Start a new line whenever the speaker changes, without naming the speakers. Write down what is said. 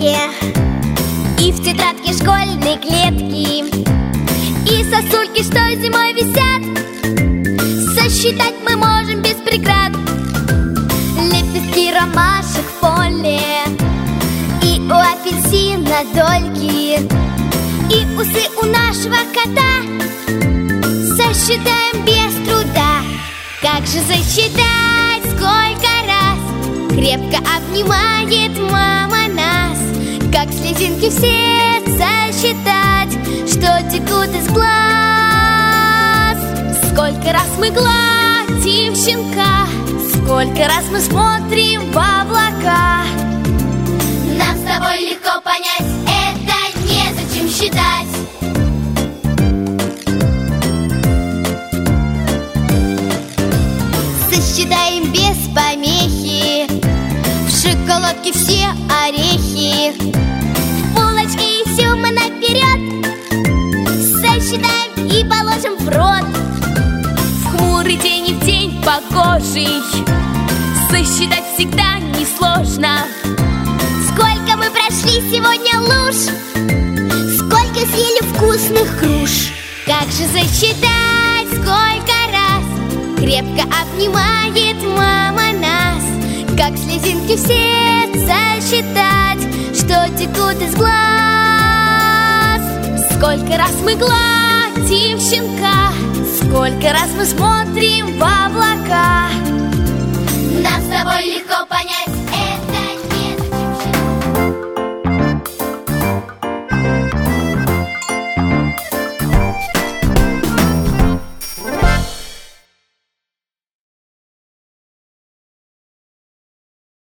ручке, и в тетрадке школьной клетки, и сосульки, что зимой висят, сосчитать мы можем без преград. Лепестки ромашек в поле, и у апельсина дольки, и усы у нашего кота сосчитаем без труда. Как же засчитать, сколько раз крепко обнимает мама нас? Как слезинки все сосчитать, что текут из глаз? Сколько раз мы гладим щенка, сколько раз мы смотрим в облака. Нам с тобой легко понять, это незачем считать. Сосчитаем без помехи в шоколадке все орехи, в булочке и все мы наперед сосчитаем и положим в рот. В хмурый день и в день погожий сосчитать всегда несложно. Сколько мы прошли сегодня луж, сколько съели вкусных груш. Как же засчитать, сколько раз крепко обнимает мама нас? Как слезинки все сосчитать, что текут из глаз? Сколько раз мы гладим щенка, сколько раз мы смотрим в облака. Нам с тобой легко понять.